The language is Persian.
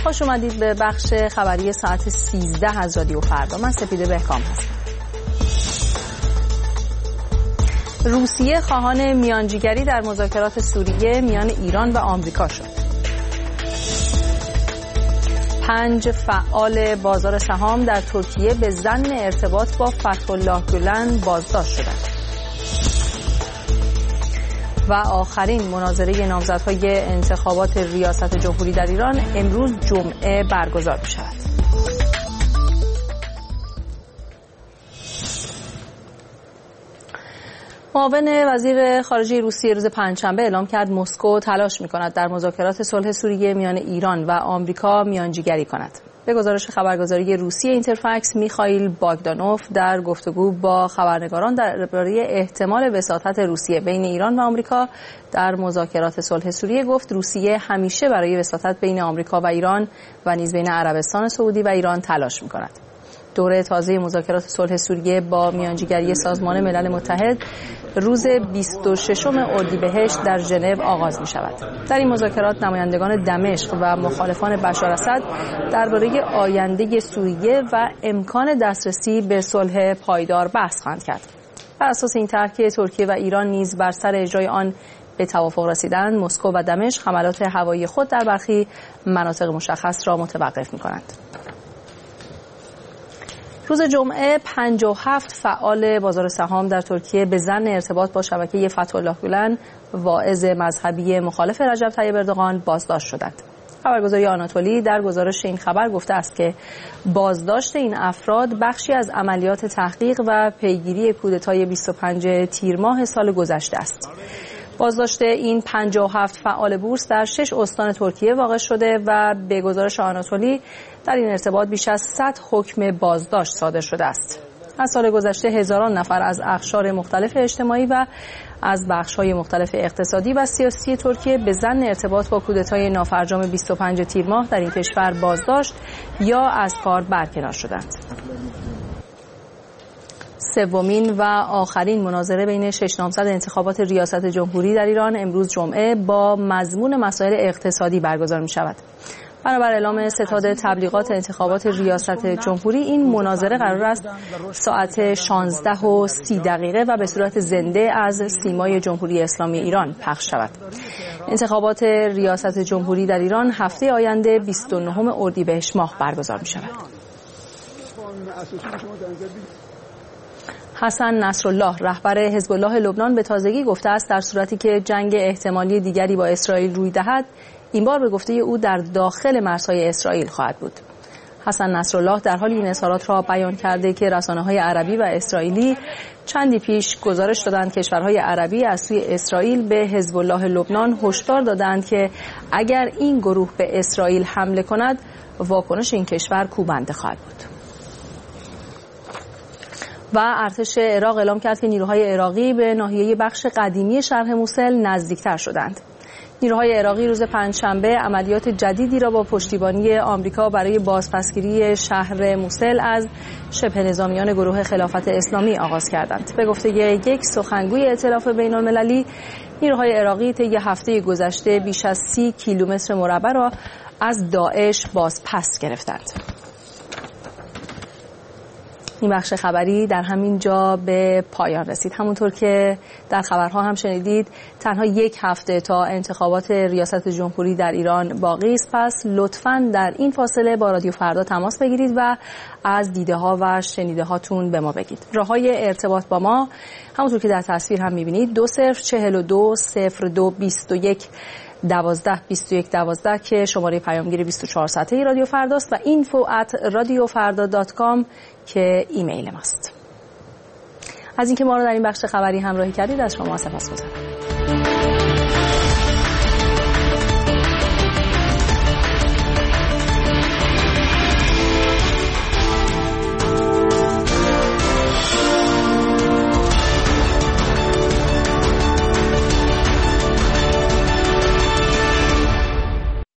خوش اومدید به بخش خبری ساعت 13 از رادیو فردا. من سپیده بهکام هستم. روسیه خواهان میانجیگری در مذاکرات سوریه میان ایران و آمریکا شد. 5 فعال بازار سهام در ترکیه به ظن ارتباط با فتح‌الله گولن بازداشت شدند. و آخرین مناظره نامزدهای انتخابات ریاست جمهوری در ایران امروز جمعه برگزار می شود. معاون وزیر خارجه روسیه روز پنجشنبه اعلام کرد مسکو تلاش می‌کند در مذاکرات صلح سوریه میان ایران و آمریکا میانجیگری کند. به گزارش خبرگزاری روسیه اینترفکس، میخائیل باگدانوف در گفتگو با خبرنگاران درباره احتمال وساطت روسیه بین ایران و آمریکا در مذاکرات صلح سوریه گفت روسیه همیشه برای وساطت بین آمریکا و ایران و نیز بین عربستان سعودی و ایران تلاش می‌کند. دوره تازه مذاکرات صلح سوریه با میانجیگری سازمان ملل متحد روز 26 اردیبهشت در ژنو آغاز می شود. در این مذاکرات نمایندگان دمشق و مخالفان بشار اسد درباره آینده سوریه و امکان دسترسی به صلح پایدار بحث خواهند کرد. بر اساس این طرح که ترکیه و ایران نیز بر سر اجرای آن به توافق رسیدند، مسکو و دمشق حملات هوایی خود در برخی مناطق مشخص را متوقف می کنند. روز جمعه 57 فعال بازار سهام در ترکیه به ظن ارتباط با شبکه فتح‌الله گولن واعظ مذهبی مخالف رجب طیب اردوغان بازداشت شدند. خبرگزاری آناتولی در گزارش این خبر گفته است که بازداشت این افراد بخشی از عملیات تحقیق و پیگیری کودتای 25 تیر ماه سال گذشته است. بازداشت این 57 فعال بورس در 6 استان ترکیه واقع شده و به گزارش آناتولی در این ارتباط بیش از 100 حکم بازداشت صادر شده است. از سال گذشته هزاران نفر از اقشار مختلف اجتماعی و از بخش‌های مختلف اقتصادی و سیاسی ترکیه به ظن ارتباط با کودتای نافرجام 25 تیر ماه در این کشور بازداشت یا از کار برکنار شدند. سومین و آخرین مناظره بین 6 نامزد انتخابات ریاست جمهوری در ایران امروز جمعه با مضمون مسائل اقتصادی برگزار می شود. بنابر اعلام ستاد تبلیغات انتخابات ریاست جمهوری این مناظره قرار است ساعت 16:30 و به صورت زنده از سیمای جمهوری اسلامی ایران پخش شود. انتخابات ریاست جمهوری در ایران هفته آینده 29 اردیبهشت ماه برگزار می شود. حسن نصرالله رهبر حزب الله لبنان به تازگی گفته است در صورتی که جنگ احتمالی دیگری با اسرائیل روی دهد، این بار به گفته او در داخل مرزهای اسرائیل خواهد بود. حسن نصرالله در حال این اظهارات را بیان کرده که رسانه‌های عربی و اسرائیلی چندی پیش گزارش دادند کشورهای عربی از سوی اسرائیل به حزب الله لبنان هشدار دادند که اگر این گروه به اسرائیل حمله کند، واکنش این کشور کوبنده خواهد بود. و ارتش عراق اعلام کرد که نیروهای عراقی به ناحیه بخش قدیمی شرق موصل نزدیکتر شدند. نیروهای عراقی روز پنجشنبه عملیات جدیدی را با پشتیبانی آمریکا برای بازپسگیری شهر موصل از شبه نظامیان گروه خلافت اسلامی آغاز کردند. به گفته یک سخنگوی ائتلاف بین‌المللی، نیروهای عراقی طی هفته گذشته بیش از 30 کیلومتر مربع را از داعش بازپس گرفتند. این بخش خبری در همین جا به پایان رسید. همونطور که در خبرها هم شنیدید، تنها یک هفته تا انتخابات ریاست جمهوری در ایران باقی است. پس لطفاً در این فاصله با رادیو فردا تماس بگیرید و از دیده ها و شنیده هاتون به ما بگید. راههای ارتباط با ما همونطور که در تصویر هم می‌بینید 2042 02 21 12 که شماره پیامگیر 24 ساعته رادیو فرداست و info@radiofarda.com که ایمیل ماست. از اینکه ما رو در این بخش خبری همراهی کردید از شما سپاسگزارم.